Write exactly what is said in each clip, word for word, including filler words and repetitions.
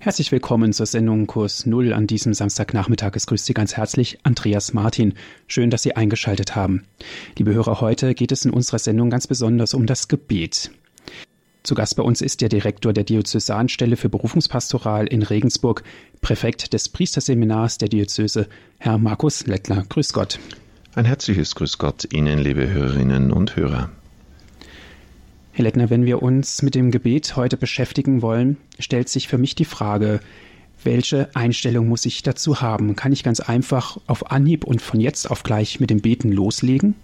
Herzlich willkommen zur Sendung Kurs Null an diesem Samstagnachmittag. Es grüßt Sie ganz herzlich Andreas Martin. Schön, dass Sie eingeschaltet haben. Liebe Hörer, heute geht es in unserer Sendung ganz besonders um das Gebet. Zu Gast bei uns ist der Direktor der Diözesanstelle für Berufungspastoral in Regensburg, Präfekt des Priesterseminars der Diözese, Herr Markus Lettler. Grüß Gott. Ein herzliches Grüß Gott Ihnen, liebe Hörerinnen und Hörer. Herr Lettner, wenn wir uns mit dem Gebet heute beschäftigen wollen, stellt sich für mich die Frage, welche Einstellung muss ich dazu haben? Kann ich ganz einfach auf Anhieb und von jetzt auf gleich mit dem Beten loslegen?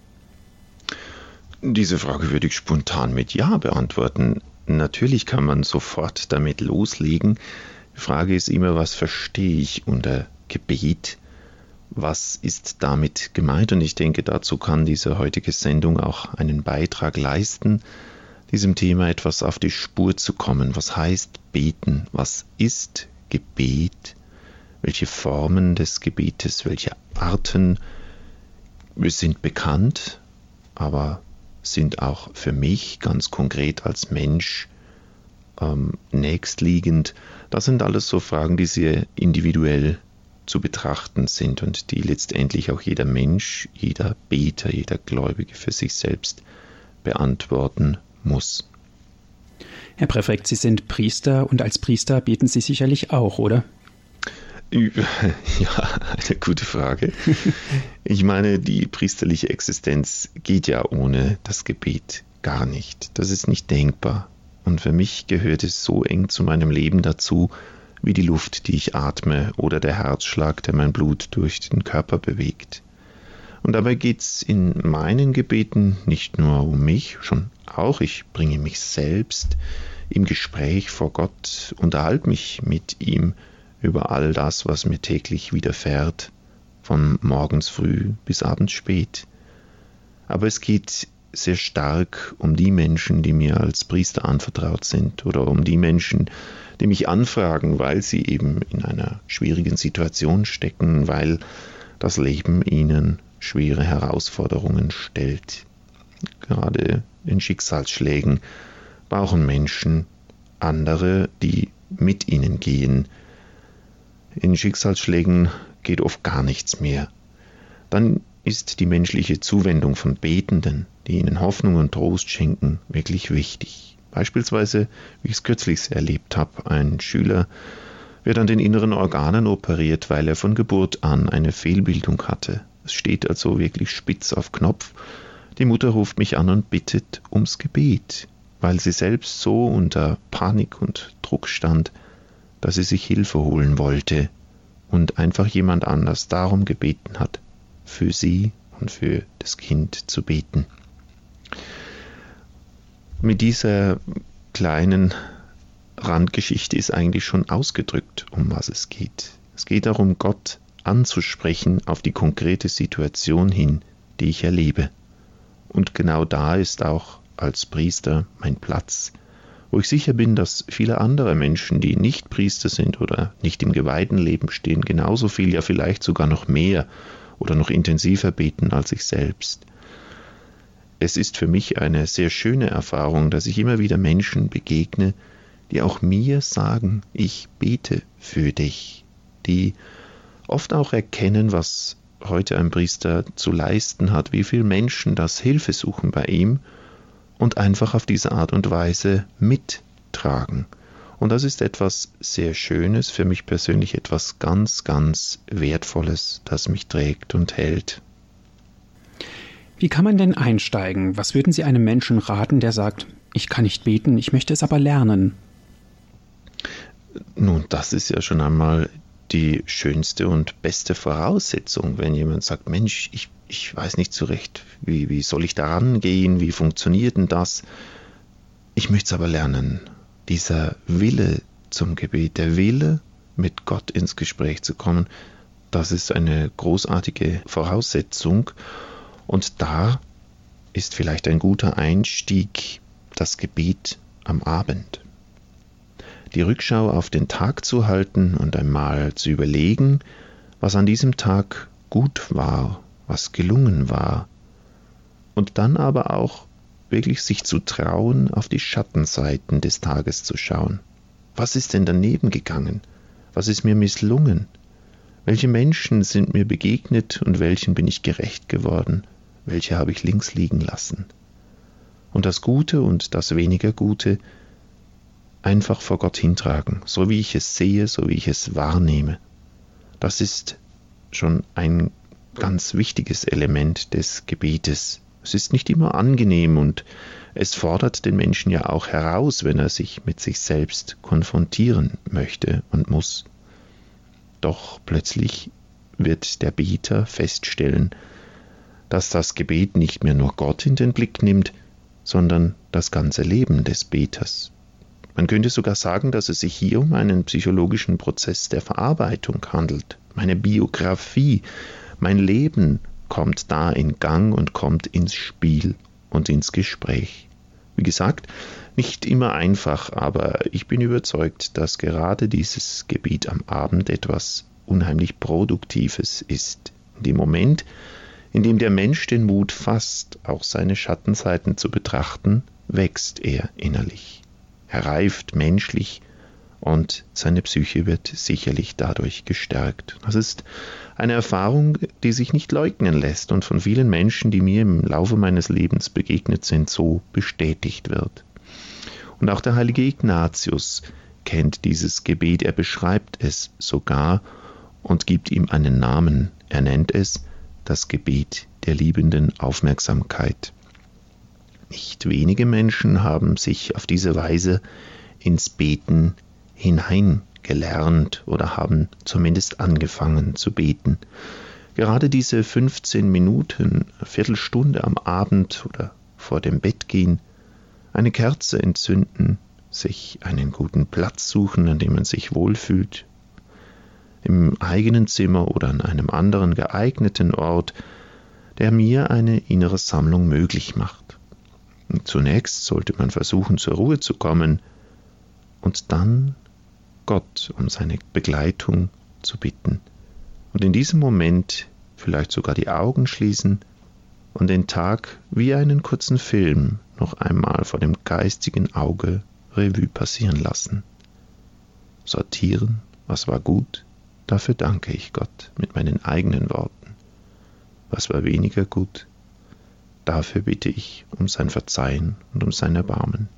Diese Frage würde ich spontan mit Ja beantworten. Natürlich kann man sofort damit loslegen. Die Frage ist immer, was verstehe ich unter Gebet? Was ist damit gemeint? Und ich denke, dazu kann diese heutige Sendung auch einen Beitrag leisten, diesem Thema etwas auf die Spur zu kommen. Was heißt beten? Was ist Gebet? Welche Formen des Gebetes, welche Arten sind bekannt, aber sind auch für mich ganz konkret als Mensch ähm, nächstliegend? Das sind alles so Fragen, die sehr individuell zu betrachten sind und die letztendlich auch jeder Mensch, jeder Beter, jeder Gläubige für sich selbst beantworten muss. Herr Präfekt, Sie sind Priester und als Priester beten Sie sicherlich auch, oder? Ja, eine gute Frage. Ich meine, die priesterliche Existenz geht ja ohne das Gebet gar nicht. Das ist nicht denkbar. Und für mich gehört es so eng zu meinem Leben dazu, wie die Luft, die ich atme, oder der Herzschlag, der mein Blut durch den Körper bewegt. Und dabei geht es in meinen Gebeten nicht nur um mich, schon auch, ich bringe mich selbst im Gespräch vor Gott, unterhalte mich mit ihm über all das, was mir täglich widerfährt, von morgens früh bis abends spät. Aber es geht sehr stark um die Menschen, die mir als Priester anvertraut sind, oder um die Menschen, die mich anfragen, weil sie eben in einer schwierigen Situation stecken, weil das Leben ihnen schwere Herausforderungen stellt. Gerade in Schicksalsschlägen brauchen Menschen andere, die mit ihnen gehen. In Schicksalsschlägen geht oft gar nichts mehr. Dann ist die menschliche Zuwendung von Betenden, die ihnen Hoffnung und Trost schenken, wirklich wichtig. Beispielsweise, wie ich es kürzlich erlebt habe, ein Schüler wird an den inneren Organen operiert, weil er von Geburt an eine Fehlbildung hatte. Es steht also wirklich spitz auf Knopf. Die Mutter ruft mich an und bittet ums Gebet, weil sie selbst so unter Panik und Druck stand, dass sie sich Hilfe holen wollte und einfach jemand anders darum gebeten hat, für sie und für das Kind zu beten. Mit dieser kleinen Randgeschichte ist eigentlich schon ausgedrückt, um was es geht. Es geht darum, Gott anzusprechen auf die konkrete Situation hin, die ich erlebe. Und genau da ist auch als Priester mein Platz, wo ich sicher bin, dass viele andere Menschen, die nicht Priester sind oder nicht im geweihten Leben stehen, genauso viel, ja vielleicht sogar noch mehr oder noch intensiver beten als ich selbst. Es ist für mich eine sehr schöne Erfahrung, dass ich immer wieder Menschen begegne, die auch mir sagen, ich bete für dich, die oft auch erkennen, was heute ein Priester zu leisten hat, wie viele Menschen das Hilfe suchen bei ihm und einfach auf diese Art und Weise mittragen. Und das ist etwas sehr Schönes, für mich persönlich etwas ganz, ganz Wertvolles, das mich trägt und hält. Wie kann man denn einsteigen? Was würden Sie einem Menschen raten, der sagt, ich kann nicht beten, ich möchte es aber lernen? Nun, das ist ja schon einmal die schönste und beste Voraussetzung, wenn jemand sagt, Mensch, ich, ich weiß nicht so recht, wie, wie soll ich da rangehen, wie funktioniert denn das? Ich möchte es aber lernen. Dieser Wille zum Gebet, der Wille, mit Gott ins Gespräch zu kommen, das ist eine großartige Voraussetzung. Und da ist vielleicht ein guter Einstieg das Gebet am Abend. Die Rückschau auf den Tag zu halten und einmal zu überlegen, was an diesem Tag gut war, was gelungen war. Und dann aber auch wirklich sich zu trauen, auf die Schattenseiten des Tages zu schauen. Was ist denn daneben gegangen? Was ist mir misslungen? Welche Menschen sind mir begegnet und welchen bin ich gerecht geworden? Welche habe ich links liegen lassen? Und das Gute und das weniger Gute einfach vor Gott hintragen, so wie ich es sehe, so wie ich es wahrnehme. Das ist schon ein ganz wichtiges Element des Gebetes. Es ist nicht immer angenehm und es fordert den Menschen ja auch heraus, wenn er sich mit sich selbst konfrontieren möchte und muss. Doch plötzlich wird der Beter feststellen, dass das Gebet nicht mehr nur Gott in den Blick nimmt, sondern das ganze Leben des Beters. Man könnte sogar sagen, dass es sich hier um einen psychologischen Prozess der Verarbeitung handelt. Meine Biografie, mein Leben kommt da in Gang und kommt ins Spiel und ins Gespräch. Wie gesagt, nicht immer einfach, aber ich bin überzeugt, dass gerade dieses Gebet am Abend etwas unheimlich Produktives ist. In dem Moment, in dem der Mensch den Mut fasst, auch seine Schattenseiten zu betrachten, wächst er innerlich. Er reift menschlich und seine Psyche wird sicherlich dadurch gestärkt. Das ist eine Erfahrung, die sich nicht leugnen lässt und von vielen Menschen, die mir im Laufe meines Lebens begegnet sind, so bestätigt wird. Und auch der heilige Ignatius kennt dieses Gebet, er beschreibt es sogar und gibt ihm einen Namen. Er nennt es das Gebet der liebenden Aufmerksamkeit. Nicht wenige Menschen haben sich auf diese Weise ins Beten hineingelernt oder haben zumindest angefangen zu beten. Gerade diese fünfzehn Minuten, eine Viertelstunde am Abend oder vor dem Bettgehen, eine Kerze entzünden, sich einen guten Platz suchen, an dem man sich wohlfühlt, im eigenen Zimmer oder an einem anderen geeigneten Ort, der mir eine innere Sammlung möglich macht. Zunächst sollte man versuchen, zur Ruhe zu kommen und dann Gott um seine Begleitung zu bitten. Und in diesem Moment vielleicht sogar die Augen schließen und den Tag wie einen kurzen Film noch einmal vor dem geistigen Auge Revue passieren lassen. Sortieren, was war gut, dafür danke ich Gott mit meinen eigenen Worten. Was war weniger gut, dafür bitte ich um sein Verzeihen und um sein Erbarmen.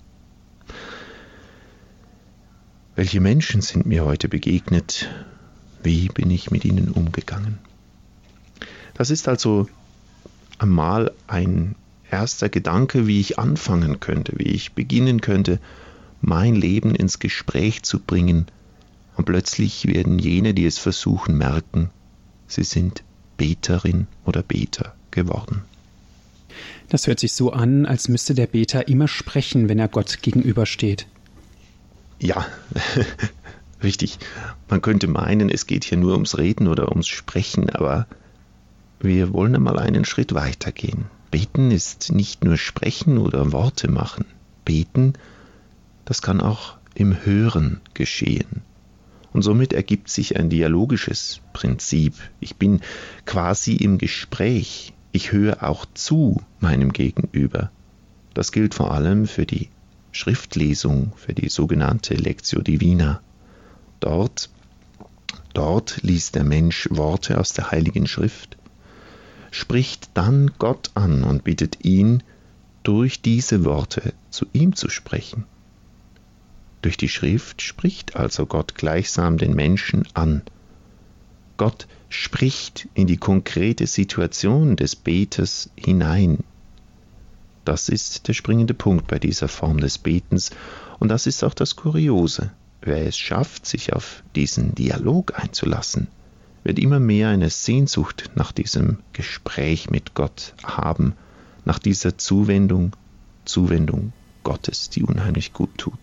Welche Menschen sind mir heute begegnet? Wie bin ich mit ihnen umgegangen? Das ist also einmal ein erster Gedanke, wie ich anfangen könnte, wie ich beginnen könnte, mein Leben ins Gespräch zu bringen. Und plötzlich werden jene, die es versuchen, merken, sie sind Beterin oder Beter geworden. Das hört sich so an, als müsste der Beter immer sprechen, wenn er Gott gegenübersteht. Ja, richtig. Man könnte meinen, es geht hier nur ums Reden oder ums Sprechen, aber wir wollen einmal einen Schritt weitergehen. Beten ist nicht nur Sprechen oder Worte machen. Beten, das kann auch im Hören geschehen. Und somit ergibt sich ein dialogisches Prinzip. Ich bin quasi im Gespräch. Ich höre auch zu meinem Gegenüber. Das gilt vor allem für die Schriftlesung, für die sogenannte Lectio Divina. Dort, dort liest der Mensch Worte aus der Heiligen Schrift, spricht dann Gott an und bittet ihn, durch diese Worte zu ihm zu sprechen. Durch die Schrift spricht also Gott gleichsam den Menschen an. Gott spricht in die konkrete Situation des Beters hinein. Das ist der springende Punkt bei dieser Form des Betens und das ist auch das Kuriose. Wer es schafft, sich auf diesen Dialog einzulassen, wird immer mehr eine Sehnsucht nach diesem Gespräch mit Gott haben, nach dieser Zuwendung, Zuwendung Gottes, die unheimlich gut tut.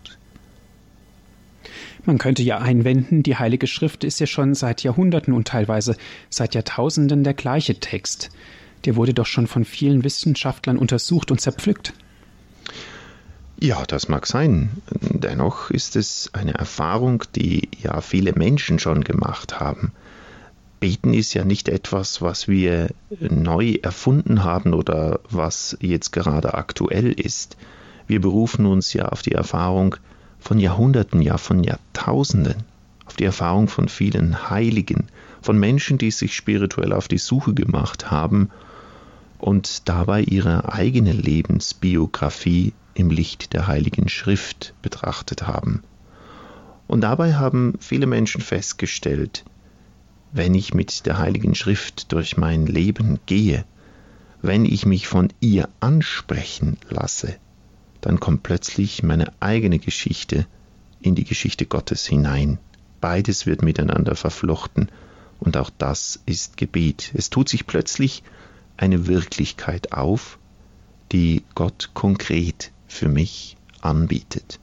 Man könnte ja einwenden, die Heilige Schrift ist ja schon seit Jahrhunderten und teilweise seit Jahrtausenden der gleiche Text. Der wurde doch schon von vielen Wissenschaftlern untersucht und zerpflückt. Ja, das mag sein. Dennoch ist es eine Erfahrung, die ja viele Menschen schon gemacht haben. Beten ist ja nicht etwas, was wir neu erfunden haben oder was jetzt gerade aktuell ist. Wir berufen uns ja auf die Erfahrung von Jahrhunderten, ja von Jahrtausenden, auf die Erfahrung von vielen Heiligen, von Menschen, die sich spirituell auf die Suche gemacht haben und dabei ihre eigene Lebensbiografie im Licht der Heiligen Schrift betrachtet haben. Und dabei haben viele Menschen festgestellt, wenn ich mit der Heiligen Schrift durch mein Leben gehe, wenn ich mich von ihr ansprechen lasse, dann kommt plötzlich meine eigene Geschichte in die Geschichte Gottes hinein. Beides wird miteinander verflochten und auch das ist Gebet. Es tut sich plötzlich eine Wirklichkeit auf, die Gott konkret für mich anbietet.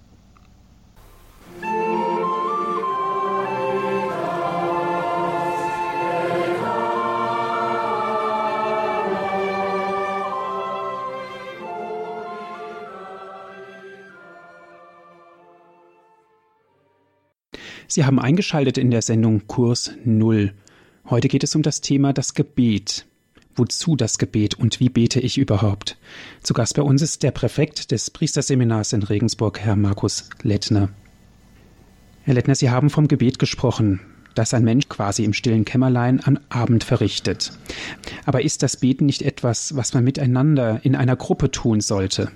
Sie haben eingeschaltet in der Sendung Kurs Null. Heute geht es um das Thema das Gebet. Wozu das Gebet und wie bete ich überhaupt? Zu Gast bei uns ist der Präfekt des Priesterseminars in Regensburg, Herr Markus Lettner. Herr Lettner, Sie haben vom Gebet gesprochen, das ein Mensch quasi im stillen Kämmerlein am Abend verrichtet. Aber ist das Beten nicht etwas, was man miteinander in einer Gruppe tun sollte?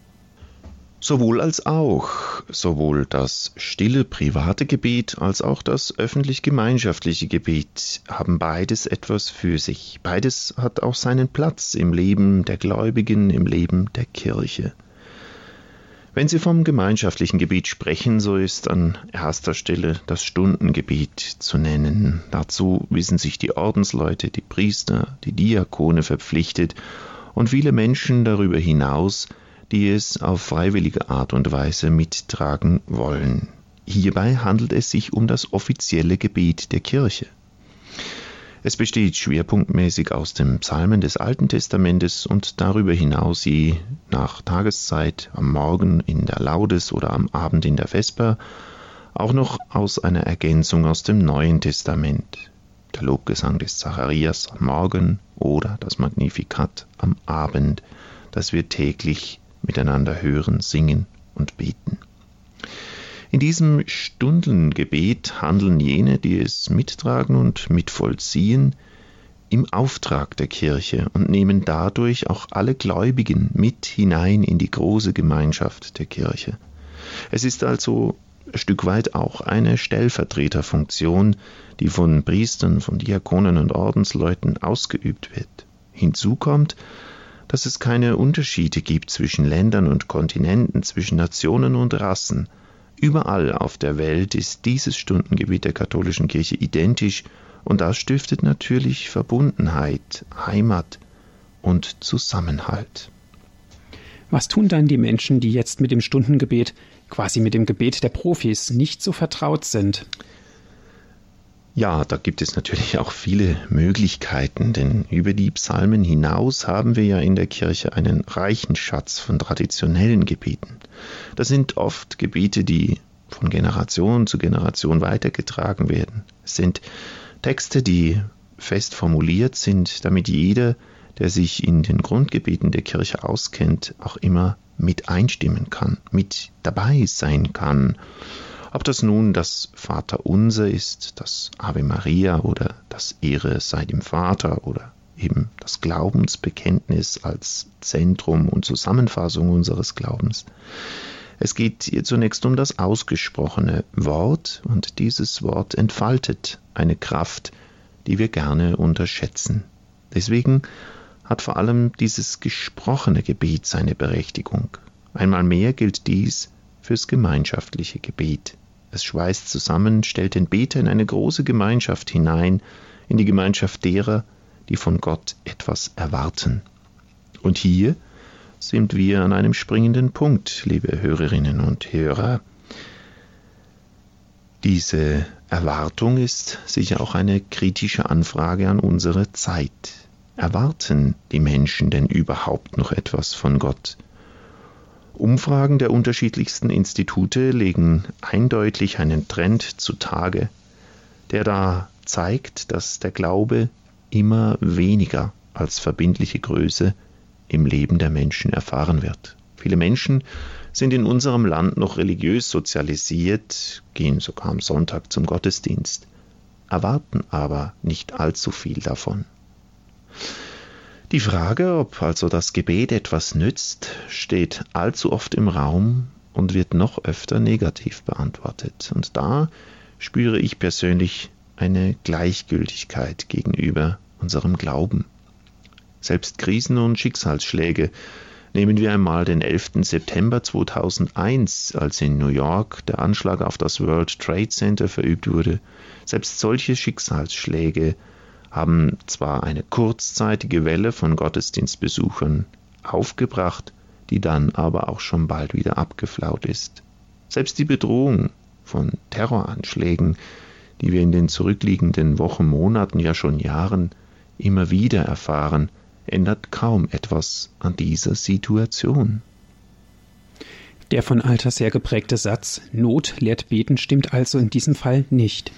Sowohl als auch, sowohl das stille private Gebet als auch das öffentlich-gemeinschaftliche Gebet haben beides etwas für sich. Beides hat auch seinen Platz im Leben der Gläubigen, im Leben der Kirche. Wenn Sie vom gemeinschaftlichen Gebet sprechen, so ist an erster Stelle das Stundengebet zu nennen. Dazu wissen sich die Ordensleute, die Priester, die Diakone verpflichtet und viele Menschen darüber hinaus, die es auf freiwillige Art und Weise mittragen wollen. Hierbei handelt es sich um das offizielle Gebet der Kirche. Es besteht schwerpunktmäßig aus den Psalmen des Alten Testamentes und darüber hinaus je nach Tageszeit, am Morgen in der Laudes oder am Abend in der Vesper, auch noch aus einer Ergänzung aus dem Neuen Testament. Der Lobgesang des Zacharias am Morgen oder das Magnificat am Abend, das wir täglich miteinander hören, singen und beten. In diesem Stundengebet handeln jene, die es mittragen und mitvollziehen, im Auftrag der Kirche und nehmen dadurch auch alle Gläubigen mit hinein in die große Gemeinschaft der Kirche. Es ist also ein Stück weit auch eine Stellvertreterfunktion, die von Priestern, von Diakonen und Ordensleuten ausgeübt wird. Hinzu kommt, dass es keine Unterschiede gibt zwischen Ländern und Kontinenten, zwischen Nationen und Rassen. Überall auf der Welt ist dieses Stundengebet der katholischen Kirche identisch und das stiftet natürlich Verbundenheit, Heimat und Zusammenhalt. Was tun dann die Menschen, die jetzt mit dem Stundengebet, quasi mit dem Gebet der Profis, nicht so vertraut sind? Ja, da gibt es natürlich auch viele Möglichkeiten, denn über die Psalmen hinaus haben wir ja in der Kirche einen reichen Schatz von traditionellen Gebeten. Das sind oft Gebete, die von Generation zu Generation weitergetragen werden. Es sind Texte, die fest formuliert sind, damit jeder, der sich in den Grundgebeten der Kirche auskennt, auch immer mit einstimmen kann, mit dabei sein kann. Ob das nun das Vaterunser ist, das Ave Maria oder das Ehre sei dem Vater oder eben das Glaubensbekenntnis als Zentrum und Zusammenfassung unseres Glaubens. Es geht hier zunächst um das ausgesprochene Wort und dieses Wort entfaltet eine Kraft, die wir gerne unterschätzen. Deswegen hat vor allem dieses gesprochene Gebet seine Berechtigung. Einmal mehr gilt dies fürs gemeinschaftliche Gebet. Es schweißt zusammen, stellt den Beter in eine große Gemeinschaft hinein, in die Gemeinschaft derer, die von Gott etwas erwarten. Und hier sind wir an einem springenden Punkt, liebe Hörerinnen und Hörer. Diese Erwartung ist sicher auch eine kritische Anfrage an unsere Zeit. Erwarten die Menschen denn überhaupt noch etwas von Gott? Umfragen der unterschiedlichsten Institute legen eindeutig einen Trend zutage, der da zeigt, dass der Glaube immer weniger als verbindliche Größe im Leben der Menschen erfahren wird. Viele Menschen sind in unserem Land noch religiös sozialisiert, gehen sogar am Sonntag zum Gottesdienst, erwarten aber nicht allzu viel davon. Die Frage, ob also das Gebet etwas nützt, steht allzu oft im Raum und wird noch öfter negativ beantwortet. Und da spüre ich persönlich eine Gleichgültigkeit gegenüber unserem Glauben. Selbst Krisen und Schicksalsschläge, nehmen wir einmal den elften September zweitausendeins, als in New York der Anschlag auf das World Trade Center verübt wurde. Selbst solche Schicksalsschläge haben zwar eine kurzzeitige Welle von Gottesdienstbesuchern aufgebracht, die dann aber auch schon bald wieder abgeflaut ist. Selbst die Bedrohung von Terroranschlägen, die wir in den zurückliegenden Wochen, Monaten, ja schon Jahren immer wieder erfahren, ändert kaum etwas an dieser Situation. Der von Alters her geprägte Satz „Not lehrt beten“ stimmt also in diesem Fall nicht.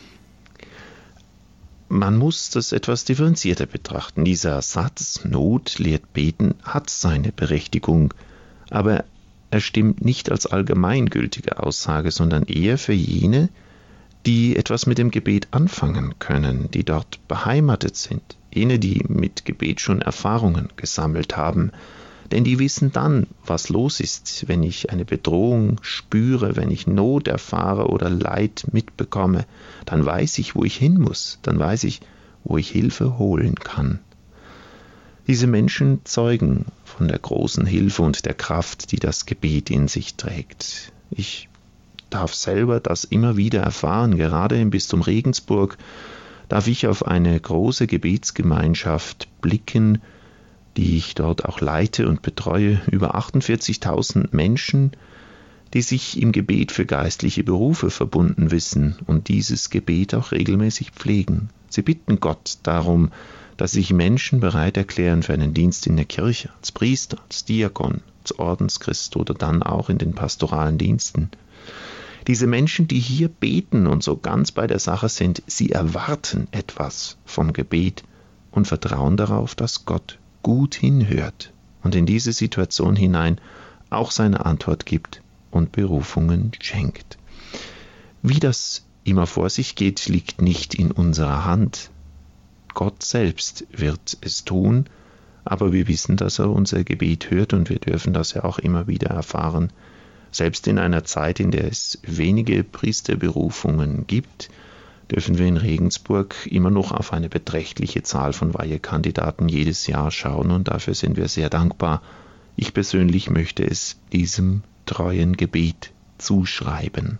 Man muss das etwas differenzierter betrachten. Dieser Satz „Not lehrt beten“ hat seine Berechtigung, aber er stimmt nicht als allgemeingültige Aussage, sondern eher für jene, die etwas mit dem Gebet anfangen können, die dort beheimatet sind, jene, die mit Gebet schon Erfahrungen gesammelt haben, denn die wissen dann, was los ist, wenn ich eine Bedrohung spüre, wenn ich Not erfahre oder Leid mitbekomme, dann weiß ich, wo ich hin muss, dann weiß ich, wo ich Hilfe holen kann. Diese Menschen zeugen von der großen Hilfe und der Kraft, die das Gebet in sich trägt. Ich darf selber das immer wieder erfahren, gerade im Bistum Regensburg darf ich auf eine große Gebetsgemeinschaft blicken, die ich dort auch leite und betreue, über achtundvierzigtausend Menschen, die sich im Gebet für geistliche Berufe verbunden wissen und dieses Gebet auch regelmäßig pflegen. Sie bitten Gott darum, dass sich Menschen bereit erklären für einen Dienst in der Kirche, als Priester, als Diakon, als Ordenschrist oder dann auch in den pastoralen Diensten. Diese Menschen, die hier beten und so ganz bei der Sache sind, sie erwarten etwas vom Gebet und vertrauen darauf, dass Gott gut hinhört und in diese Situation hinein auch seine Antwort gibt und Berufungen schenkt. Wie das immer vor sich geht, liegt nicht in unserer Hand. Gott selbst wird es tun, aber wir wissen, dass er unser Gebet hört und wir dürfen das ja auch immer wieder erfahren. Selbst in einer Zeit, in der es wenige Priesterberufungen gibt, dürfen wir in Regensburg immer noch auf eine beträchtliche Zahl von Weihekandidaten jedes Jahr schauen und dafür sind wir sehr dankbar. Ich persönlich möchte es diesem treuen Gebet zuschreiben.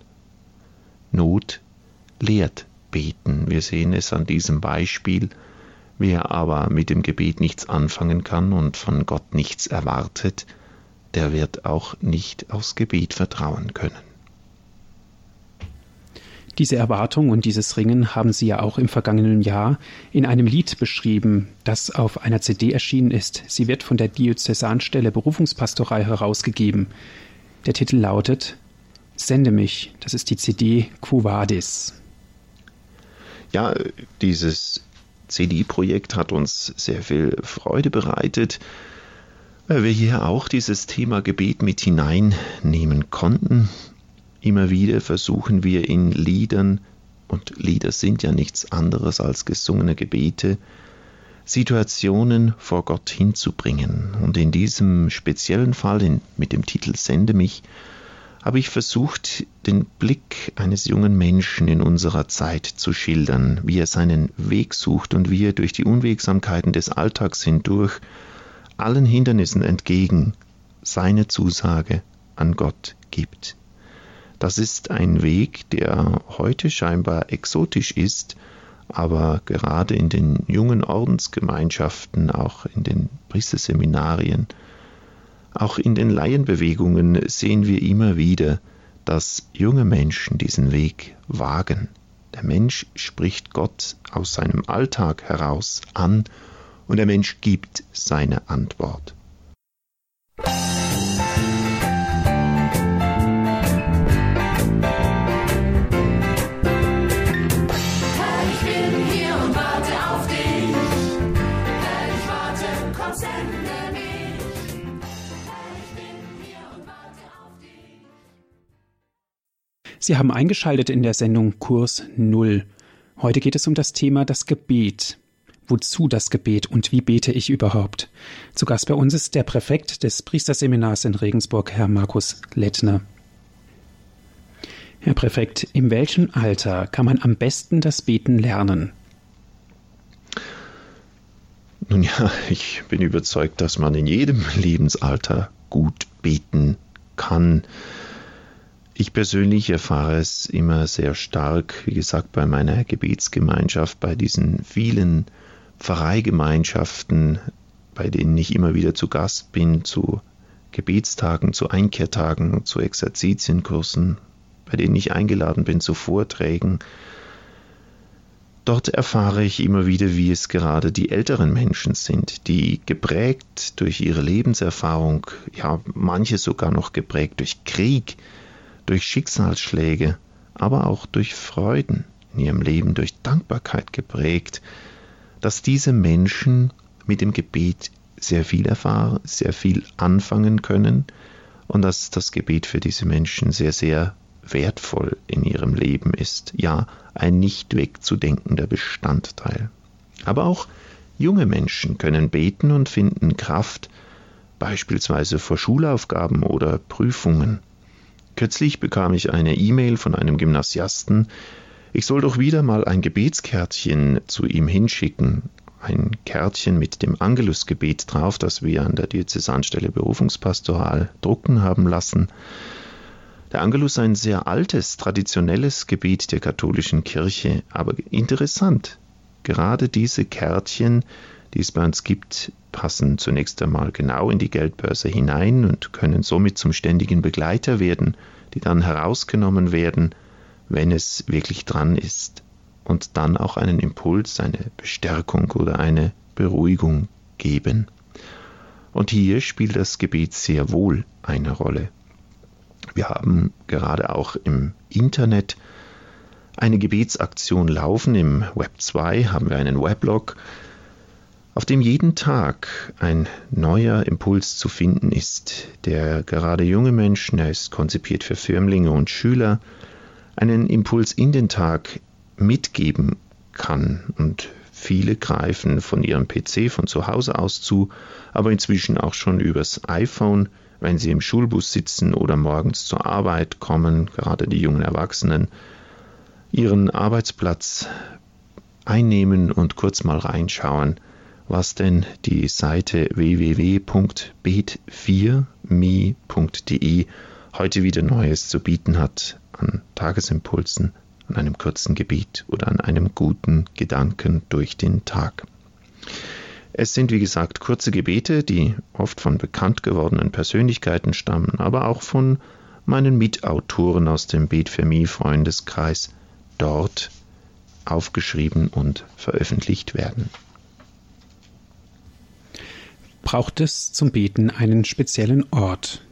Not lehrt beten. Wir sehen es an diesem Beispiel. Wer aber mit dem Gebet nichts anfangen kann und von Gott nichts erwartet, der wird auch nicht aufs Gebet vertrauen können. Diese Erwartung und dieses Ringen haben Sie ja auch im vergangenen Jahr in einem Lied beschrieben, das auf einer C D erschienen ist. Sie wird von der Diözesanstelle Berufungspastoral herausgegeben. Der Titel lautet „Sende mich“. Das ist die C D Quo Vadis. Ja, dieses C D-Projekt hat uns sehr viel Freude bereitet, weil wir hier auch dieses Thema Gebet mit hineinnehmen konnten. Immer wieder versuchen wir in Liedern, und Lieder sind ja nichts anderes als gesungene Gebete, Situationen vor Gott hinzubringen. Und in diesem speziellen Fall in, mit dem Titel „Sende mich“ habe ich versucht, den Blick eines jungen Menschen in unserer Zeit zu schildern, wie er seinen Weg sucht und wie er durch die Unwegsamkeiten des Alltags hindurch allen Hindernissen entgegen seine Zusage an Gott gibt. Das ist ein Weg, der heute scheinbar exotisch ist, aber gerade in den jungen Ordensgemeinschaften, auch in den Priesterseminarien, auch in den Laienbewegungen sehen wir immer wieder, dass junge Menschen diesen Weg wagen. Der Mensch spricht Gott aus seinem Alltag heraus an und der Mensch gibt seine Antwort. Sende mich, ich bin hier und Sie haben eingeschaltet in der Sendung Kurs Null. Heute geht es um das Thema das Gebet. Wozu das Gebet und wie bete ich überhaupt? Zu Gast bei uns ist der Präfekt des Priesterseminars in Regensburg, Herr Markus Lettner. Herr Präfekt, in welchem Alter kann man am besten das Beten lernen? Nun ja, ich bin überzeugt, dass man in jedem Lebensalter gut beten kann. Ich persönlich erfahre es immer sehr stark, wie gesagt, bei meiner Gebetsgemeinschaft, bei diesen vielen Pfarreigemeinschaften, bei denen ich immer wieder zu Gast bin, zu Gebetstagen, zu Einkehrtagen, zu Exerzitienkursen, bei denen ich eingeladen bin zu Vorträgen. Dort erfahre ich immer wieder, wie es gerade die älteren Menschen sind, die geprägt durch ihre Lebenserfahrung, ja, manche sogar noch geprägt durch Krieg, durch Schicksalsschläge, aber auch durch Freuden in ihrem Leben, durch Dankbarkeit geprägt, dass diese Menschen mit dem Gebet sehr viel erfahren, sehr viel anfangen können und dass das Gebet für diese Menschen sehr, sehr wertvoll in ihrem Leben ist. Ja, ein nicht wegzudenkender Bestandteil. Aber auch junge Menschen können beten und finden Kraft, beispielsweise vor Schulaufgaben oder Prüfungen. Kürzlich bekam ich eine E-Mail von einem Gymnasiasten, ich soll doch wieder mal ein Gebetskärtchen zu ihm hinschicken. Ein Kärtchen mit dem Angelusgebet drauf, das wir an der Diözesanstelle Berufungspastoral drucken haben lassen. Der Angelus ist ein sehr altes, traditionelles Gebet der katholischen Kirche, aber interessant. Gerade diese Kärtchen, die es bei uns gibt, passen zunächst einmal genau in die Geldbörse hinein und können somit zum ständigen Begleiter werden, die dann herausgenommen werden, wenn es wirklich dran ist und dann auch einen Impuls, eine Bestärkung oder eine Beruhigung geben. Und hier spielt das Gebet sehr wohl eine Rolle. Wir haben gerade auch im Internet eine Gebetsaktion laufen. Im Web zwei haben wir einen Weblog, auf dem jeden Tag ein neuer Impuls zu finden ist, der gerade junge Menschen, er ist konzipiert für Firmlinge und Schüler, einen Impuls in den Tag mitgeben kann. Und viele greifen von ihrem P C von zu Hause aus zu, aber inzwischen auch schon übers iPhone, wenn sie im Schulbus sitzen oder morgens zur Arbeit kommen, gerade die jungen Erwachsenen, ihren Arbeitsplatz einnehmen und kurz mal reinschauen, was denn die Seite w w w punkt bet vier me punkt de heute wieder Neues zu bieten hat an Tagesimpulsen, an einem kurzen Gebet oder an einem guten Gedanken durch den Tag. Es sind, wie gesagt, kurze Gebete, die oft von bekannt gewordenen Persönlichkeiten stammen, aber auch von meinen Mitautoren aus dem Bet für mich Freundeskreis dort aufgeschrieben und veröffentlicht werden. Braucht es zum Beten einen speziellen Ort?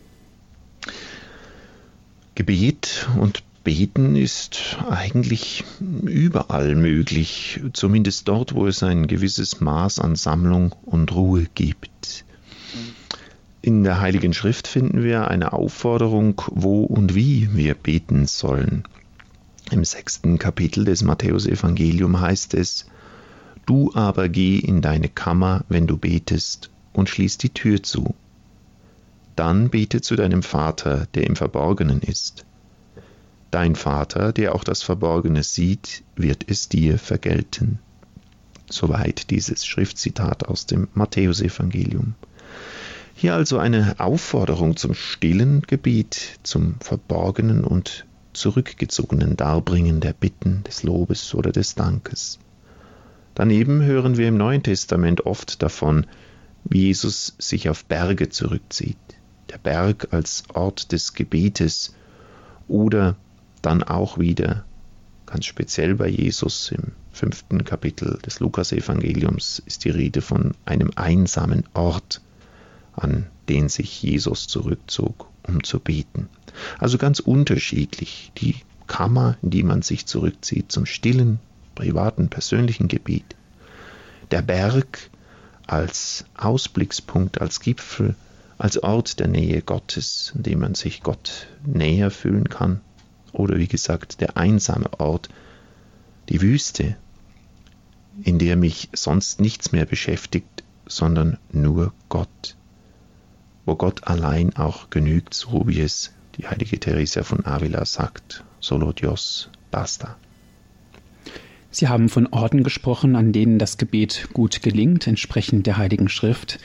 Gebet und Beten ist eigentlich überall möglich, zumindest dort, wo es ein gewisses Maß an Sammlung und Ruhe gibt. In der Heiligen Schrift finden wir eine Aufforderung, wo und wie wir beten sollen. Im sechsten Kapitel des Matthäusevangeliums heißt es: Du aber geh in deine Kammer, wenn du betest, und schließ die Tür zu. Dann bete zu deinem Vater, der im Verborgenen ist. Dein Vater, der auch das Verborgene sieht, wird es dir vergelten. Soweit dieses Schriftzitat aus dem Matthäusevangelium. Hier also eine Aufforderung zum stillen Gebet, zum verborgenen und zurückgezogenen Darbringen der Bitten, des Lobes oder des Dankes. Daneben hören wir im Neuen Testament oft davon, wie Jesus sich auf Berge zurückzieht. Der Berg als Ort des Gebetes oder dann auch wieder, ganz speziell bei Jesus im fünften Kapitel des Lukasevangeliums, ist die Rede von einem einsamen Ort, an den sich Jesus zurückzog, um zu beten. Also ganz unterschiedlich die Kammer, in die man sich zurückzieht zum stillen, privaten, persönlichen Gebet. Der Berg als Ausblickspunkt, als Gipfel, als Ort der Nähe Gottes, in dem man sich Gott näher fühlen kann, Oder wie gesagt, der einsame Ort, die Wüste, in der mich sonst nichts mehr beschäftigt, sondern nur Gott. Wo Gott allein auch genügt, so wie es die heilige Teresa von Avila sagt, solo Dios basta. Sie haben von Orten gesprochen, an denen das Gebet gut gelingt, entsprechend der Heiligen Schrift.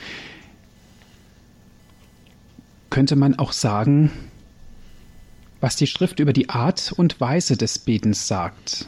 Könnte man auch sagen, was die Schrift über die Art und Weise des Betens sagt?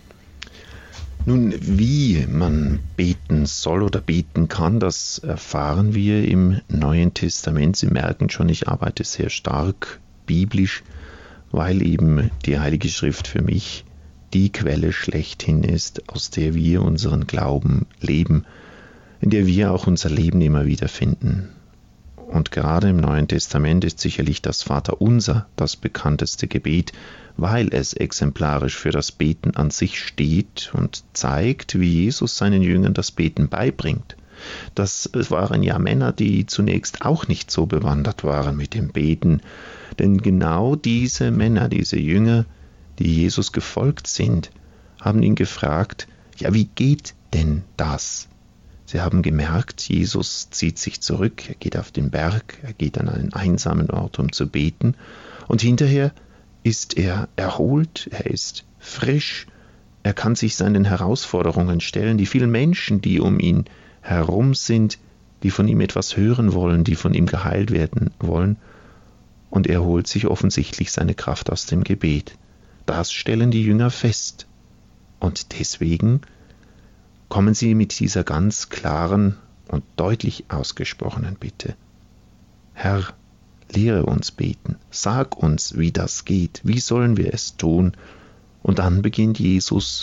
Nun, wie man beten soll oder beten kann, das erfahren wir im Neuen Testament. Sie merken schon, ich arbeite sehr stark biblisch, weil eben die Heilige Schrift für mich die Quelle schlechthin ist, aus der wir unseren Glauben leben, in der wir auch unser Leben immer wieder finden. Und gerade im Neuen Testament ist sicherlich das Vaterunser das bekannteste Gebet, weil es exemplarisch für das Beten an sich steht und zeigt, wie Jesus seinen Jüngern das Beten beibringt. Das waren ja Männer, die zunächst auch nicht so bewandert waren mit dem Beten, denn genau diese Männer, diese Jünger, die Jesus gefolgt sind, haben ihn gefragt, ja, wie geht denn das? Sie haben gemerkt, Jesus zieht sich zurück, er geht auf den Berg, er geht an einen einsamen Ort, um zu beten, und hinterher ist er erholt, er ist frisch, er kann sich seinen Herausforderungen stellen. Die vielen Menschen, die um ihn herum sind, die von ihm etwas hören wollen, die von ihm geheilt werden wollen, und er holt sich offensichtlich seine Kraft aus dem Gebet. Das stellen die Jünger fest. Und deswegen kommen sie mit dieser ganz klaren und deutlich ausgesprochenen Bitte. Herr, lehre uns beten, sag uns, wie das geht, wie sollen wir es tun? Und dann beginnt Jesus,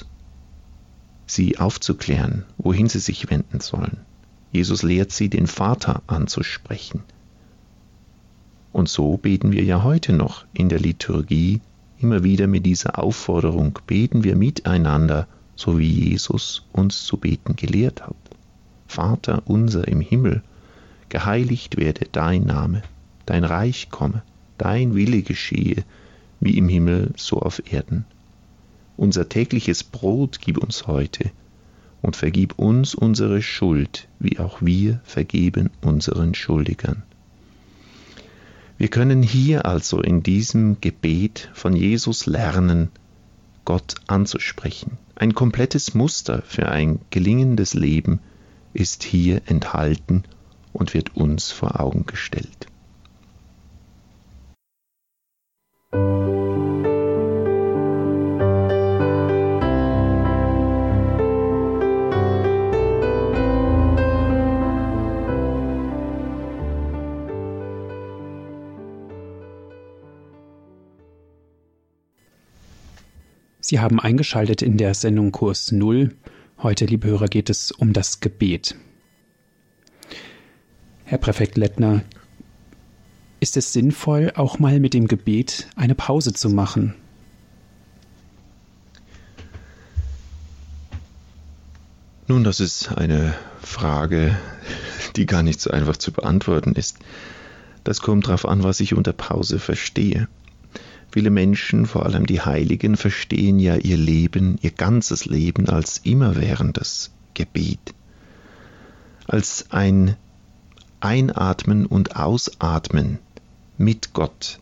sie aufzuklären, wohin sie sich wenden sollen. Jesus lehrt sie, den Vater anzusprechen. Und so beten wir ja heute noch in der Liturgie immer wieder mit dieser Aufforderung, beten wir miteinander, so wie Jesus uns zu beten gelehrt hat. Vater unser im Himmel, geheiligt werde dein Name, dein Reich komme, dein Wille geschehe, wie im Himmel so auf Erden. Unser tägliches Brot gib uns heute und vergib uns unsere Schuld, wie auch wir vergeben unseren Schuldigern. Wir können hier also in diesem Gebet von Jesus lernen, Gott anzusprechen. Ein komplettes Muster für ein gelingendes Leben ist hier enthalten und wird uns vor Augen gestellt. Sie haben eingeschaltet in der Sendung Kurs Null. Heute, liebe Hörer, geht es um das Gebet. Herr Präfekt Lettner, ist es sinnvoll, auch mal mit dem Gebet eine Pause zu machen? Nun, das ist eine Frage, die gar nicht so einfach zu beantworten ist. Das kommt darauf an, was ich unter Pause verstehe. Viele Menschen, vor allem die Heiligen, verstehen ja ihr Leben, ihr ganzes Leben als immerwährendes Gebet. Als ein Einatmen und Ausatmen mit Gott.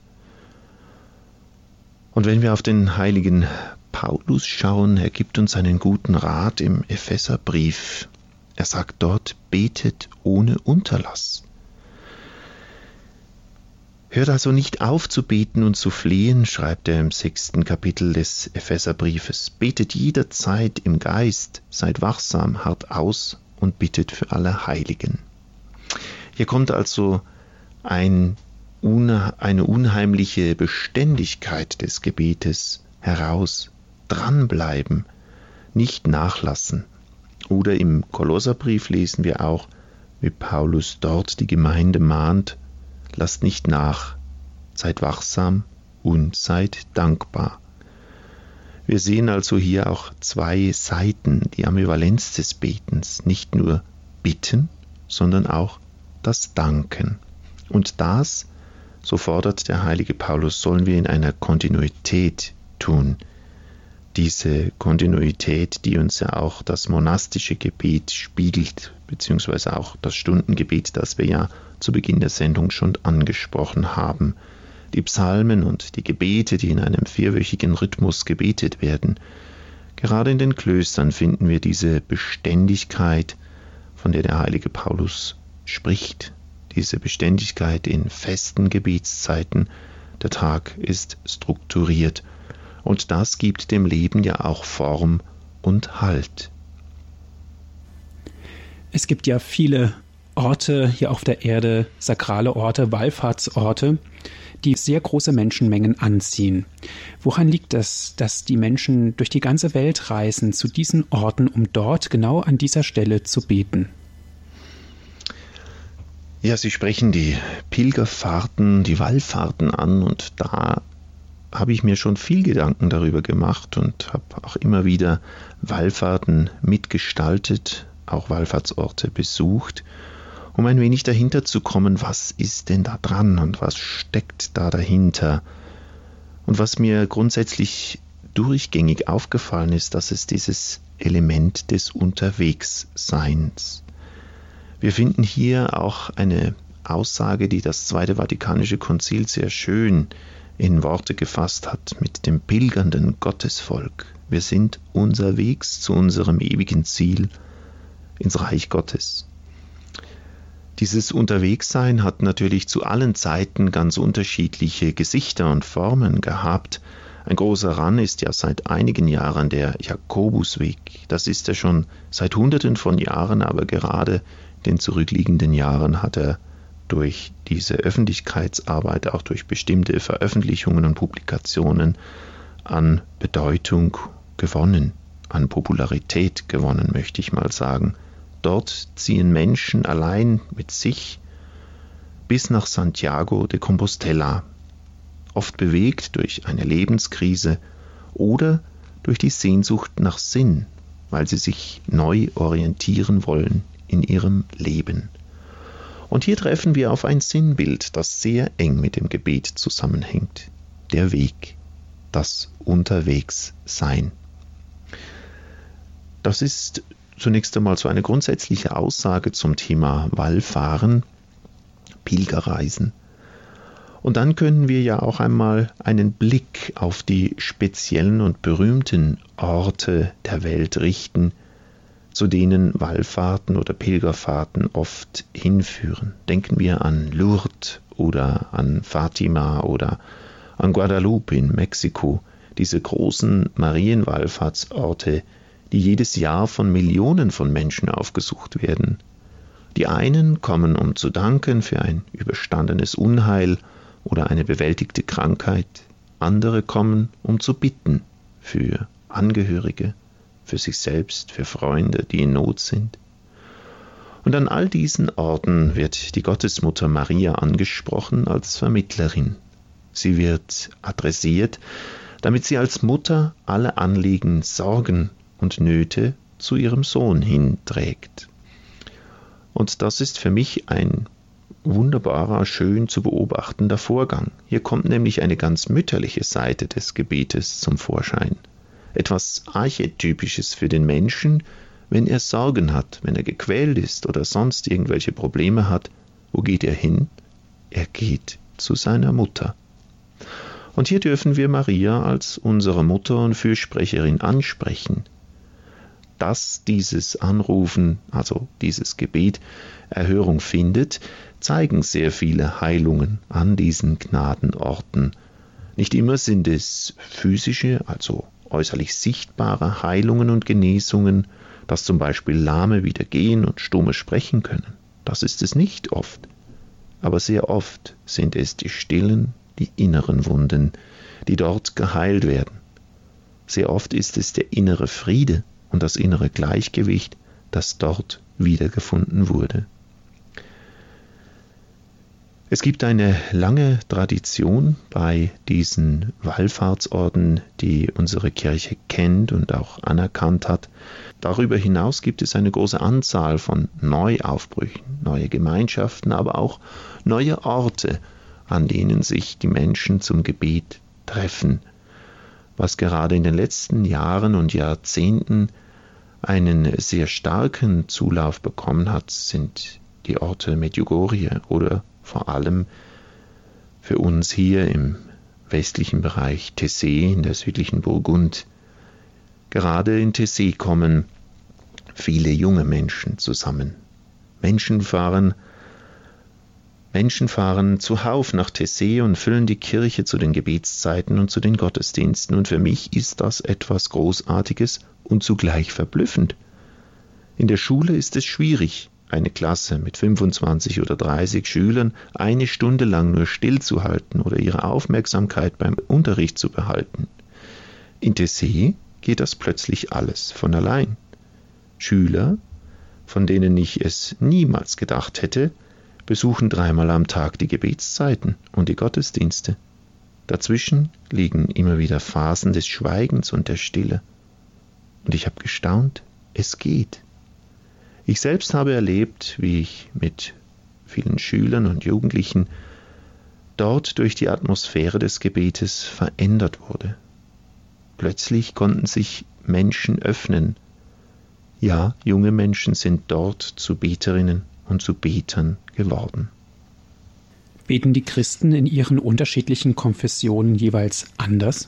Und wenn wir auf den heiligen Paulus schauen, er gibt uns einen guten Rat im Epheserbrief. Er sagt dort, betet ohne Unterlass. Hört also nicht auf zu beten und zu flehen, schreibt er im sechsten Kapitel des Epheserbriefes. Betet jederzeit im Geist, seid wachsam, harrt aus und bittet für alle Heiligen. Hier kommt also ein, eine unheimliche Beständigkeit des Gebetes heraus. Dranbleiben, nicht nachlassen. Oder im Kolosserbrief lesen wir auch, wie Paulus dort die Gemeinde mahnt, lasst nicht nach, seid wachsam und seid dankbar. Wir sehen also hier auch zwei Seiten, die Ambivalenz des Betens, nicht nur bitten, sondern auch das Danken. Und das, so fordert der heilige Paulus, sollen wir in einer Kontinuität tun. Diese Kontinuität, die uns ja auch das monastische Gebet spiegelt, beziehungsweise auch das Stundengebet, das wir ja zu Beginn der Sendung schon angesprochen haben. Die Psalmen und die Gebete, die in einem vierwöchigen Rhythmus gebetet werden. Gerade in den Klöstern finden wir diese Beständigkeit, von der der heilige Paulus spricht. Diese Beständigkeit in festen Gebetszeiten. Der Tag ist strukturiert. Und das gibt dem Leben ja auch Form und Halt. Es gibt ja viele Orte hier auf der Erde, sakrale Orte, Wallfahrtsorte, die sehr große Menschenmengen anziehen. Woran liegt es, dass die Menschen durch die ganze Welt reisen zu diesen Orten, um dort genau an dieser Stelle zu beten? Ja, Sie sprechen die Pilgerfahrten, die Wallfahrten an, und da habe ich mir schon viel Gedanken darüber gemacht und habe auch immer wieder Wallfahrten mitgestaltet, auch Wallfahrtsorte besucht, um ein wenig dahinter zu kommen, was ist denn da dran und was steckt da dahinter. Und was mir grundsätzlich durchgängig aufgefallen ist, dass es dieses Element des Unterwegsseins. Wir finden hier auch eine Aussage, die das Zweite Vatikanische Konzil sehr schön in Worte gefasst hat, mit dem pilgernden Gottesvolk. Wir sind unterwegs zu unserem ewigen Ziel, ins Reich Gottes. Dieses Unterwegssein hat natürlich zu allen Zeiten ganz unterschiedliche Gesichter und Formen gehabt. Ein großer Ran ist ja seit einigen Jahren der Jakobusweg. Das ist er schon seit Hunderten von Jahren, aber gerade in den zurückliegenden Jahren hat er durch diese Öffentlichkeitsarbeit, auch durch bestimmte Veröffentlichungen und Publikationen an Bedeutung gewonnen, an Popularität gewonnen, möchte ich mal sagen. Dort ziehen Menschen allein mit sich bis nach Santiago de Compostela, oft bewegt durch eine Lebenskrise oder durch die Sehnsucht nach Sinn, weil sie sich neu orientieren wollen in ihrem Leben. Und hier treffen wir auf ein Sinnbild, das sehr eng mit dem Gebet zusammenhängt. Der Weg, das Unterwegssein. Das ist zunächst einmal so eine grundsätzliche Aussage zum Thema Wallfahren, Pilgerreisen. Und dann können wir ja auch einmal einen Blick auf die speziellen und berühmten Orte der Welt richten, zu denen Wallfahrten oder Pilgerfahrten oft hinführen. Denken wir an Lourdes oder an Fatima oder an Guadalupe in Mexiko, diese großen Marienwallfahrtsorte, die jedes Jahr von Millionen von Menschen aufgesucht werden. Die einen kommen, um zu danken für ein überstandenes Unheil oder eine bewältigte Krankheit, andere kommen, um zu bitten für Angehörige, für sich selbst, für Freunde, die in Not sind. Und an all diesen Orten wird die Gottesmutter Maria angesprochen als Vermittlerin. Sie wird adressiert, damit sie als Mutter alle Anliegen, Sorgen und Nöte zu ihrem Sohn hinträgt. Und das ist für mich ein wunderbarer, schön zu beobachtender Vorgang. Hier kommt nämlich eine ganz mütterliche Seite des Gebetes zum Vorschein. Etwas Archetypisches für den Menschen, wenn er Sorgen hat, wenn er gequält ist oder sonst irgendwelche Probleme hat. Wo geht er hin? Er geht zu seiner Mutter. Und hier dürfen wir Maria als unsere Mutter und Fürsprecherin ansprechen. Dass dieses Anrufen, also dieses Gebet, Erhörung findet, zeigen sehr viele Heilungen an diesen Gnadenorten. Nicht immer sind es physische, also äußerlich sichtbare Heilungen und Genesungen, dass zum Beispiel Lahme wieder gehen und Stumme sprechen können. Das ist es nicht oft. Aber sehr oft sind es die stillen, die inneren Wunden, die dort geheilt werden. Sehr oft ist es der innere Friede und das innere Gleichgewicht, das dort wiedergefunden wurde. Es gibt eine lange Tradition bei diesen Wallfahrtsorten, die unsere Kirche kennt und auch anerkannt hat. Darüber hinaus gibt es eine große Anzahl von Neuaufbrüchen, neue Gemeinschaften, aber auch neue Orte, an denen sich die Menschen zum Gebet treffen. Was gerade in den letzten Jahren und Jahrzehnten einen sehr starken Zulauf bekommen hat, sind die Orte Medjugorje oder vor allem für uns hier im westlichen Bereich Tessé in der südlichen Burgund. Gerade in Tessé kommen viele junge Menschen zusammen. Menschen fahren, Menschen fahren zuhauf nach Tessé und füllen die Kirche zu den Gebetszeiten und zu den Gottesdiensten. Und für mich ist das etwas Großartiges und zugleich verblüffend. In der Schule ist es schwierig, eine Klasse mit fünfundzwanzig oder dreißig Schülern eine Stunde lang nur stillzuhalten oder ihre Aufmerksamkeit beim Unterricht zu behalten. In Tessé geht das plötzlich alles von allein. Schüler, von denen ich es niemals gedacht hätte, besuchen dreimal am Tag die Gebetszeiten und die Gottesdienste. Dazwischen liegen immer wieder Phasen des Schweigens und der Stille. Und ich habe gestaunt, es geht. Ich selbst habe erlebt, wie ich mit vielen Schülern und Jugendlichen dort durch die Atmosphäre des Gebetes verändert wurde. Plötzlich konnten sich Menschen öffnen. Ja, junge Menschen sind dort zu Beterinnen und zu Betern geworden. Beten die Christen in ihren unterschiedlichen Konfessionen jeweils anders?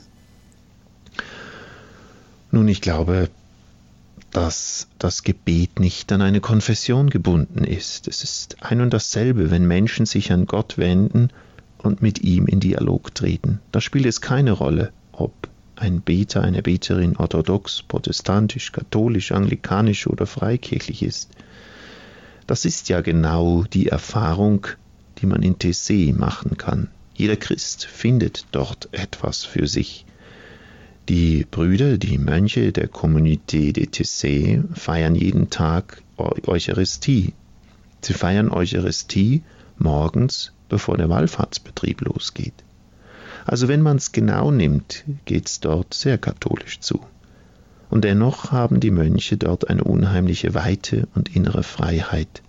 Nun, ich glaube, dass das Gebet nicht an eine Konfession gebunden ist. Es ist ein und dasselbe, wenn Menschen sich an Gott wenden und mit ihm in Dialog treten. Da spielt es keine Rolle, ob ein Beter, eine Beterin orthodox, protestantisch, katholisch, anglikanisch oder freikirchlich ist. Das ist ja genau die Erfahrung, die man in Tessé machen kann. Jeder Christ findet dort etwas für sich. Die Brüder, die Mönche der Communauté de Tessé feiern jeden Tag Eucharistie. Sie feiern Eucharistie morgens, bevor der Wallfahrtsbetrieb losgeht. Also wenn man es genau nimmt, geht es dort sehr katholisch zu. Und dennoch haben die Mönche dort eine unheimliche Weite und innere Freiheit.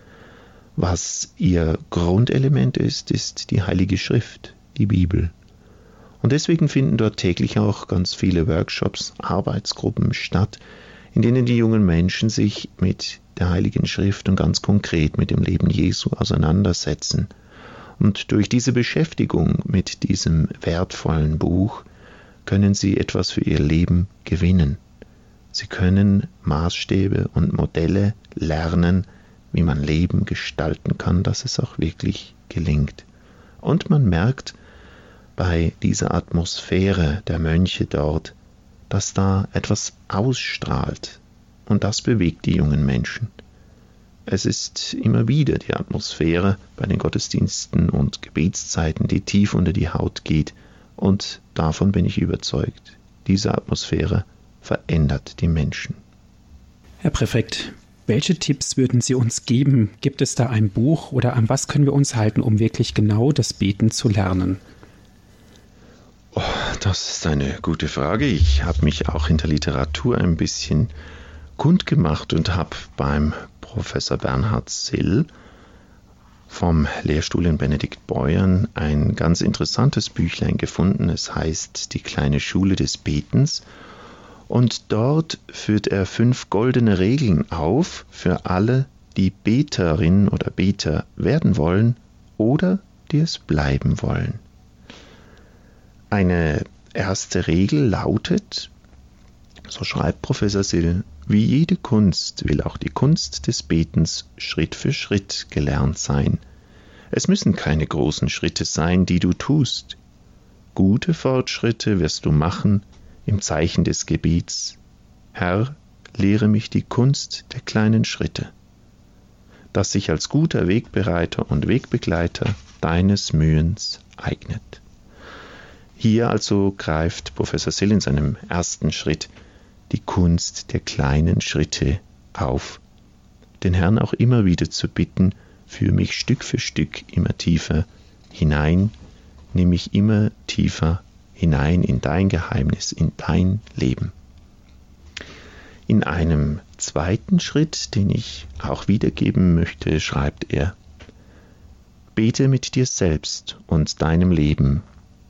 Was ihr Grundelement ist, ist die Heilige Schrift, die Bibel. Und deswegen finden dort täglich auch ganz viele Workshops, Arbeitsgruppen statt, in denen die jungen Menschen sich mit der Heiligen Schrift und ganz konkret mit dem Leben Jesu auseinandersetzen. Und durch diese Beschäftigung mit diesem wertvollen Buch können sie etwas für ihr Leben gewinnen. Sie können Maßstäbe und Modelle lernen, wie man Leben gestalten kann, dass es auch wirklich gelingt. Und man merkt bei dieser Atmosphäre der Mönche dort, dass da etwas ausstrahlt. Und das bewegt die jungen Menschen. Es ist immer wieder die Atmosphäre bei den Gottesdiensten und Gebetszeiten, die tief unter die Haut geht. Und davon bin ich überzeugt. Diese Atmosphäre verändert die Menschen. Herr Präfekt, welche Tipps würden Sie uns geben? Gibt es da ein Buch oder an was können wir uns halten, um wirklich genau das Beten zu lernen? Oh, das ist eine gute Frage. Ich habe mich auch in der Literatur ein bisschen kundgemacht und habe beim Professor Bernhard Sill vom Lehrstuhl in Benediktbeuern ein ganz interessantes Büchlein gefunden. Es heißt Die kleine Schule des Betens. Und dort führt er fünf goldene Regeln auf für alle, die Beterin oder Beter werden wollen oder die es bleiben wollen. Eine erste Regel lautet, so schreibt Professor Sill, wie jede Kunst will auch die Kunst des Betens Schritt für Schritt gelernt sein. Es müssen keine großen Schritte sein, die du tust. Gute Fortschritte wirst du machen im Zeichen des Gebets. Herr, lehre mich die Kunst der kleinen Schritte, das sich als guter Wegbereiter und Wegbegleiter deines Mühens eignet. Hier also greift Professor Sill in seinem ersten Schritt die Kunst der kleinen Schritte auf, den Herrn auch immer wieder zu bitten, führe mich Stück für Stück immer tiefer hinein, nimm mich immer tiefer hinein in dein Geheimnis, in dein Leben. In einem zweiten Schritt, den ich auch wiedergeben möchte, schreibt er, bete mit dir selbst und deinem Leben.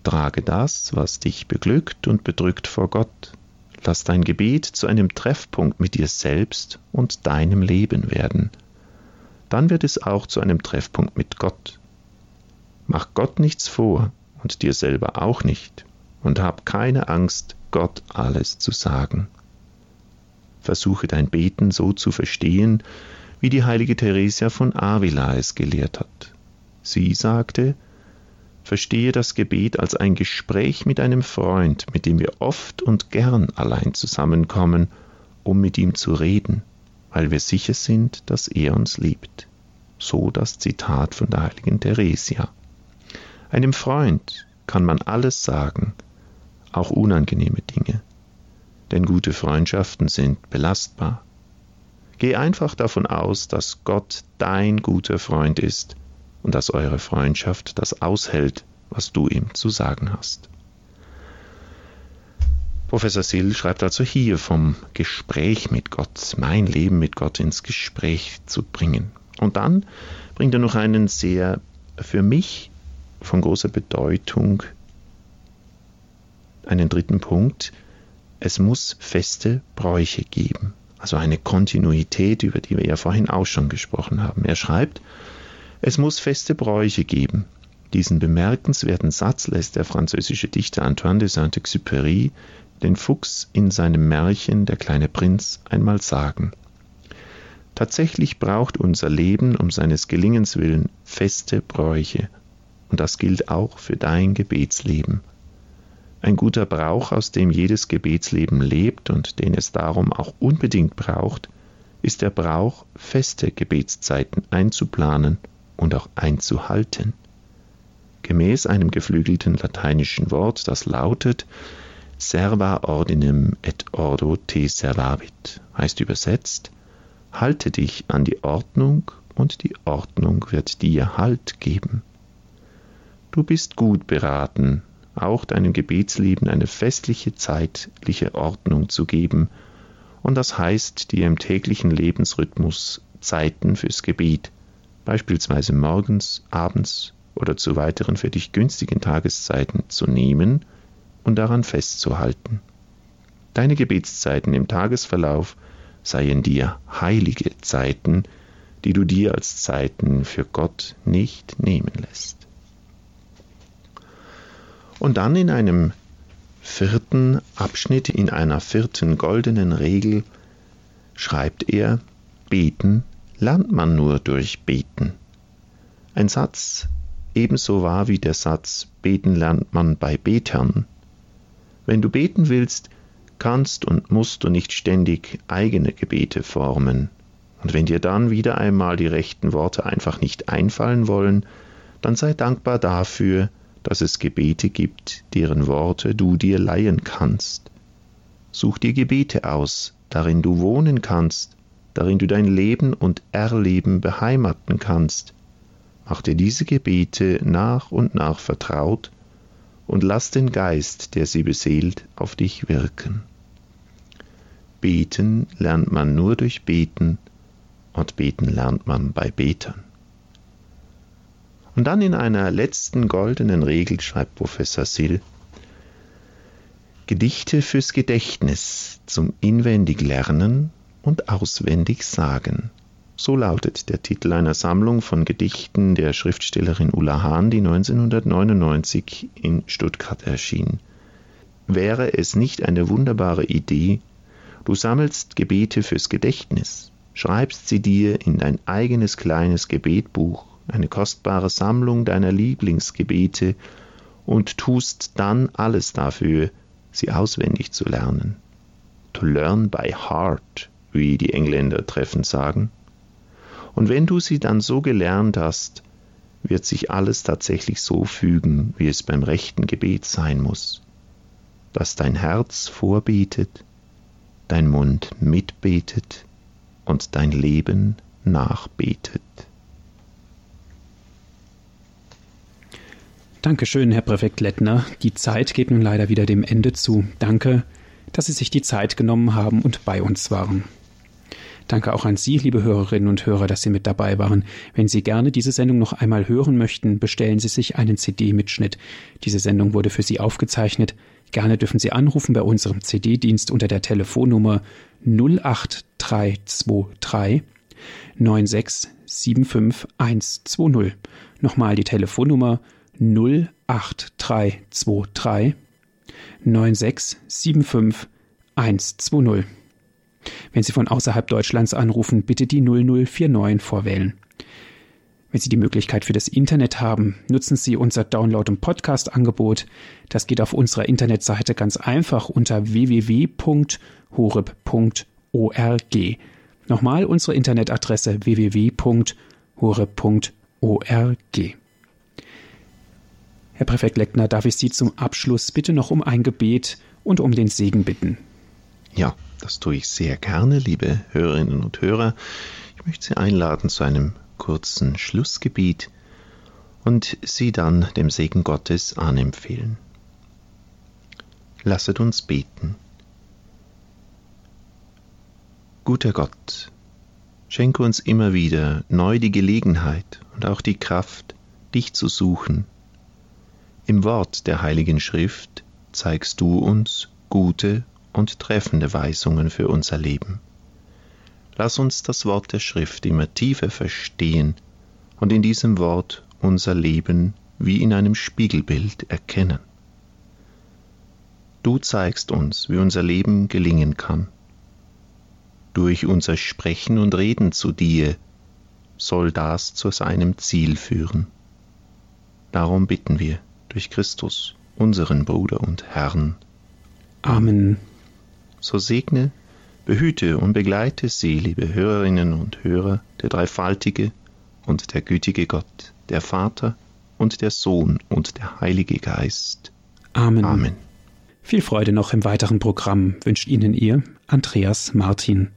Trage das, was dich beglückt und bedrückt vor Gott. Lass dein Gebet zu einem Treffpunkt mit dir selbst und deinem Leben werden. Dann wird es auch zu einem Treffpunkt mit Gott. Mach Gott nichts vor und dir selber auch nicht und hab keine Angst, Gott alles zu sagen. Versuche dein Beten so zu verstehen, wie die heilige Theresia von Avila es gelehrt hat. Sie sagte, verstehe das Gebet als ein Gespräch mit einem Freund, mit dem wir oft und gern allein zusammenkommen, um mit ihm zu reden, weil wir sicher sind, dass er uns liebt. So das Zitat von der heiligen Theresia. Einem Freund kann man alles sagen, auch unangenehme Dinge. Denn gute Freundschaften sind belastbar. Geh einfach davon aus, dass Gott dein guter Freund ist und dass eure Freundschaft das aushält, was du ihm zu sagen hast. Professor Sill schreibt also hier vom Gespräch mit Gott, mein Leben mit Gott ins Gespräch zu bringen. Und dann bringt er noch einen sehr, für mich von großer Bedeutung, einen dritten Punkt. Es muss feste Bräuche geben, also eine Kontinuität, über die wir ja vorhin auch schon gesprochen haben. Er schreibt, es muss feste Bräuche geben. Diesen bemerkenswerten Satz lässt der französische Dichter Antoine de Saint-Exupéry den Fuchs in seinem Märchen Der kleine Prinz einmal sagen. Tatsächlich braucht unser Leben um seines Gelingens willen feste Bräuche. Und das gilt auch für dein Gebetsleben. Ein guter Brauch, aus dem jedes Gebetsleben lebt und den es darum auch unbedingt braucht, ist der Brauch, feste Gebetszeiten einzuplanen und auch einzuhalten. Gemäß einem geflügelten lateinischen Wort, das lautet serva ordinem et ordo te servavit, heißt übersetzt, halte dich an die Ordnung und die Ordnung wird dir Halt geben. Du bist gut beraten, auch deinem Gebetsleben eine festliche zeitliche Ordnung zu geben, und das heißt, dir im täglichen Lebensrhythmus Zeiten fürs Gebet, beispielsweise morgens, abends oder zu weiteren für dich günstigen Tageszeiten zu nehmen und daran festzuhalten. Deine Gebetszeiten im Tagesverlauf seien dir heilige Zeiten, die du dir als Zeiten für Gott nicht nehmen lässt. Und dann in einem vierten Abschnitt, in einer vierten goldenen Regel, schreibt er, Beten lernt man nur durch Beten. Ein Satz ebenso wahr wie der Satz, Beten lernt man bei Betern. Wenn du beten willst, kannst und musst du nicht ständig eigene Gebete formen. Und wenn dir dann wieder einmal die rechten Worte einfach nicht einfallen wollen, dann sei dankbar dafür, dass es Gebete gibt, deren Worte du dir leihen kannst. Such dir Gebete aus, darin du wohnen kannst, darin du dein Leben und Erleben beheimaten kannst. Mach dir diese Gebete nach und nach vertraut und lass den Geist, der sie beseelt, auf dich wirken. Beten lernt man nur durch Beten und beten lernt man bei Betern. Und dann in einer letzten goldenen Regel schreibt Professor Sill, Gedichte fürs Gedächtnis zum inwendig Lernen und auswendig Sagen. So lautet der Titel einer Sammlung von Gedichten der Schriftstellerin Ulla Hahn, die neunzehnhundertneunundneunzig in Stuttgart erschien. Wäre es nicht eine wunderbare Idee, du sammelst Gebete fürs Gedächtnis, schreibst sie dir in dein eigenes kleines Gebetbuch, eine kostbare Sammlung deiner Lieblingsgebete und tust dann alles dafür, sie auswendig zu lernen. To learn by heart, wie die Engländer treffend sagen. Und wenn du sie dann so gelernt hast, wird sich alles tatsächlich so fügen, wie es beim rechten Gebet sein muss. Dass dein Herz vorbetet, dein Mund mitbetet und dein Leben nachbetet. Dankeschön, Herr Präfekt Lettner. Die Zeit geht nun leider wieder dem Ende zu. Danke, dass Sie sich die Zeit genommen haben und bei uns waren. Danke auch an Sie, liebe Hörerinnen und Hörer, dass Sie mit dabei waren. Wenn Sie gerne diese Sendung noch einmal hören möchten, bestellen Sie sich einen C D-Mitschnitt. Diese Sendung wurde für Sie aufgezeichnet. Gerne dürfen Sie anrufen bei unserem C D-Dienst unter der Telefonnummer null acht drei zwei drei neun sechs sieben fünf eins zwei null. Nochmal die Telefonnummer null acht drei zwei drei neun sechs sieben fünf eins zwei null. Wenn Sie von außerhalb Deutschlands anrufen, bitte die null null vier neun vorwählen. Wenn Sie die Möglichkeit für das Internet haben, nutzen Sie unser Download- und Podcast-Angebot. Das geht auf unserer Internetseite ganz einfach unter w w w punkt horeb punkt org. Nochmal unsere Internetadresse w w w punkt horeb punkt org. Herr Präfekt Leckner, darf ich Sie zum Abschluss bitte noch um ein Gebet und um den Segen bitten? Ja, das tue ich sehr gerne, liebe Hörerinnen und Hörer. Ich möchte Sie einladen zu einem kurzen Schlussgebet und Sie dann dem Segen Gottes anempfehlen. Lasset uns beten. Guter Gott, schenke uns immer wieder neu die Gelegenheit und auch die Kraft, dich zu suchen. Im Wort der Heiligen Schrift zeigst du uns gute und treffende Weisungen für unser Leben. Lass uns das Wort der Schrift immer tiefer verstehen und in diesem Wort unser Leben wie in einem Spiegelbild erkennen. Du zeigst uns, wie unser Leben gelingen kann. Durch unser Sprechen und Reden zu dir soll das zu seinem Ziel führen. Darum bitten wir durch Christus, unseren Bruder und Herrn. Amen. So segne, behüte und begleite Sie, liebe Hörerinnen und Hörer, der dreifaltige und der gütige Gott, der Vater und der Sohn und der Heilige Geist. Amen. Amen. Viel Freude noch im weiteren Programm wünscht Ihnen Ihr Andreas Martin.